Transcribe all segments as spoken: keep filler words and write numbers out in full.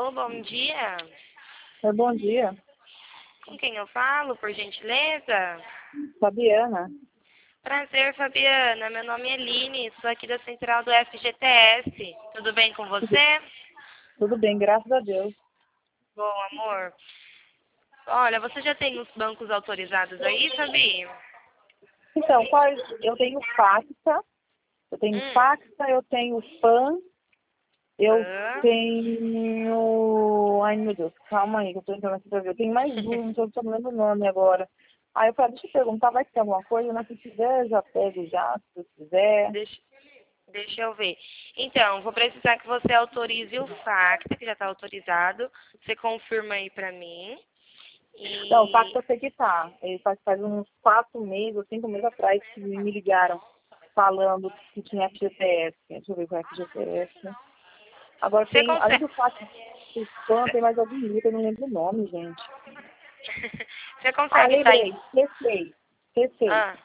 Alô, bom dia. É, bom dia, Com quem eu falo, por gentileza? Fabiana. Prazer, Fabiana. Meu nome é Eline, sou aqui da central do F G T S. Tudo bem com você? Tudo bem, graças a Deus. Bom, amor. Olha, você já tem os bancos autorizados aí, Fabi? Então, quais? Eu tenho Faxa, eu tenho Hum. Faxa, eu tenho Pan, eu Hã? tenho... Ai, meu Deus, calma aí, que eu tô entrando aqui pra ver. Eu tenho mais um, não tô não lembro o nome agora. Aí eu falei, deixa eu perguntar, vai ter alguma coisa, mas se tiver, já pego já, se eu quiser. Deixa, deixa eu ver. Então, vou precisar que você autorize o FACTA, que já está autorizado. Você confirma aí pra mim. Não, o E Faxa eu sei que tá. Ele faz, faz uns quatro meses, ou cinco meses atrás, que me ligaram falando que tinha F G T S. Deixa eu ver com F G T S. Agora você tem, além consegue. do fato do spam, tem mais algum livro, eu não lembro o nome, gente. Você Ah, consegue estar em. lembrei, T seis. T seis. Ah,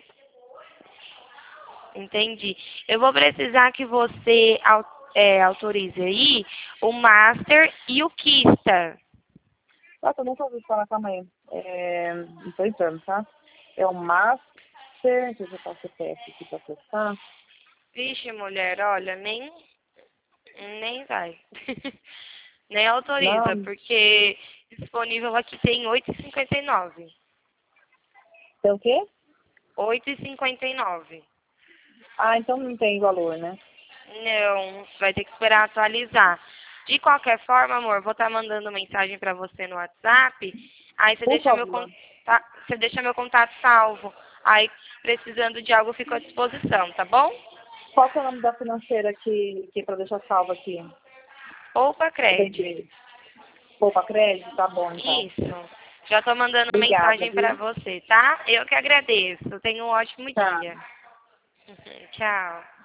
entendi. Eu vou precisar que você au- é, autorize aí o Master e o Kista. Nossa, eu nunca ouvi falar, calma aí. É, não tô entrando, tá? É o Master, deixa eu ver qual C P F aqui pra acessar. Vixe, mulher, olha, nem, nem vai. Nem autoriza, Não, porque disponível aqui tem oito e cinquenta e nove. tem o quê? oito e cinquenta e nove. Ah, então não tem valor, né? Não, vai ter que esperar atualizar. De qualquer forma, amor, vou estar mandando mensagem para você no WhatsApp. Aí você Por deixa meu favor. contato, você deixa meu contato salvo. Aí, precisando de algo, eu fico à disposição, tá bom? Qual que é o nome da financeira que, que é pra deixar salvo aqui? Poupa Eu tenho crédito. que pôr pra crédito? Tá bom, então. Isso. Já tô mandando Obrigada, mensagem para viu? você, tá? Eu que agradeço. Tenha um ótimo Tá. dia. Tchau.